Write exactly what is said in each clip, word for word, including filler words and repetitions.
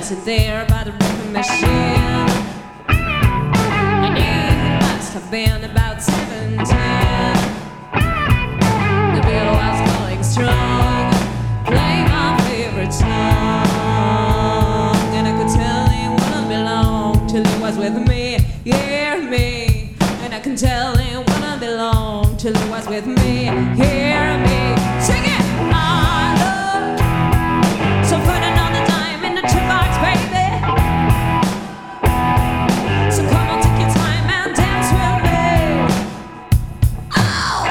sit there by the record machine. I knew he must have been about seventeen. The beat was going strong, playing my favorite song, and I could tell he wouldn't be long till he was with me, hear me. And I can tell he wouldn't be long till he was with me, hear me. Sing it! I love. So put another dime in the jukebox, baby. So come on, take your time and dance with me. Oh!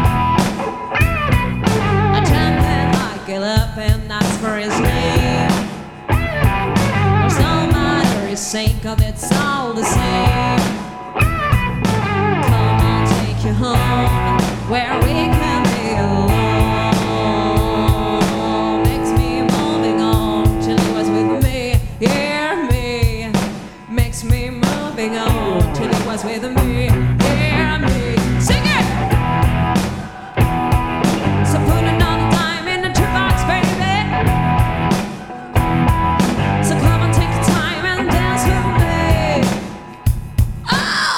I jumped and I get up and ask for his name. There's no matter his sake, 'cause it's all the same. Come on, take you home where we can be alone. Makes me moving on till he was with me, hear me. Makes me moving on till he was with me, hear me. Sing it! So put another dime in the jukebox, baby. So come on, take your time and dance with me. Oh!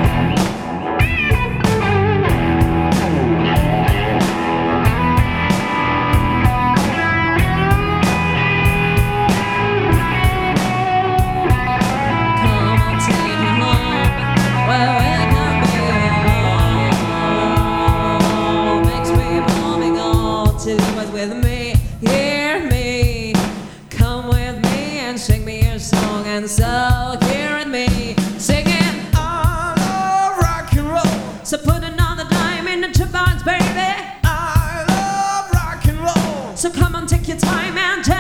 Come on, take me home where we can be alone. Makes me moving on till he was with me, hear me. Come with me and sing me a song, and so hear me singing I love rock and roll. So put another dime in the jukebox, baby. I love rock and roll. So come on, take your time and